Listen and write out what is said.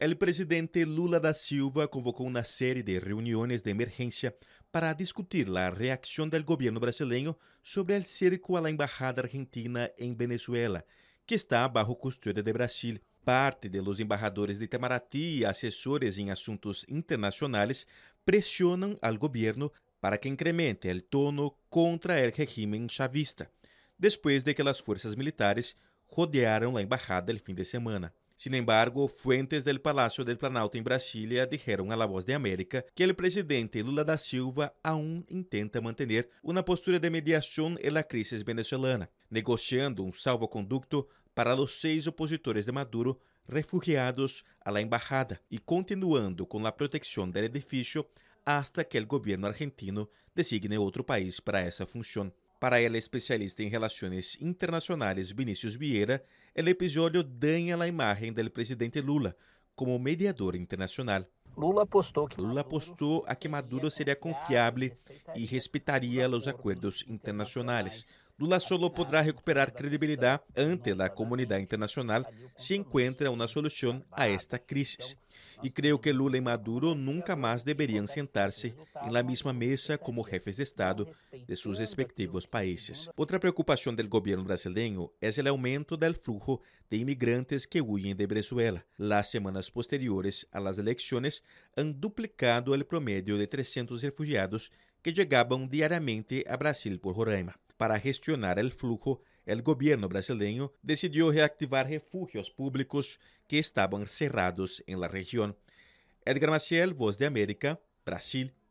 El presidente Lula da Silva convocó una serie de reuniones de emergencia para discutir la reacción del gobierno brasileño sobre el cerco a la embajada argentina en Venezuela, que está bajo custodia de Brasil. Parte de los embajadores de Itamaraty y asesores en asuntos internacionales presionan al gobierno para que incremente el tono contra el régimen chavista, después de que las fuerzas militares rodearon la embajada el fin de semana. Sin embargo, fuentes del Palacio del Planalto en Brasilia dijeron a La Voz de América que el presidente Lula da Silva aún intenta mantener una postura de mediación en la crisis venezolana, negociando un salvoconducto para los 6 opositores de Maduro refugiados a la embajada y continuando con la protección del edificio hasta que el gobierno argentino designe otro país para esa función. Para el especialista en relaciones internacionales Vinicius Vieira, el episodio daña la imagen del presidente Lula como mediador internacional. Lula apostó a que Maduro sería confiable y respetaría los acuerdos internacionales. Lula solo podrá recuperar credibilidad ante la comunidad internacional si encuentra una solución a esta crisis. Y creo que Lula y Maduro nunca más deberían sentarse en la misma mesa como jefes de Estado de sus respectivos países. Otra preocupación del gobierno brasileño es el aumento del flujo de inmigrantes que huyen de Venezuela. Las semanas posteriores a las elecciones han duplicado el promedio de 300 refugiados que llegaban diariamente a Brasil por Roraima. Para gestionar el flujo, el gobierno brasileño decidió reactivar refugios públicos que estaban cerrados en la región. Edgar Maciel, Voz de América, Brasil.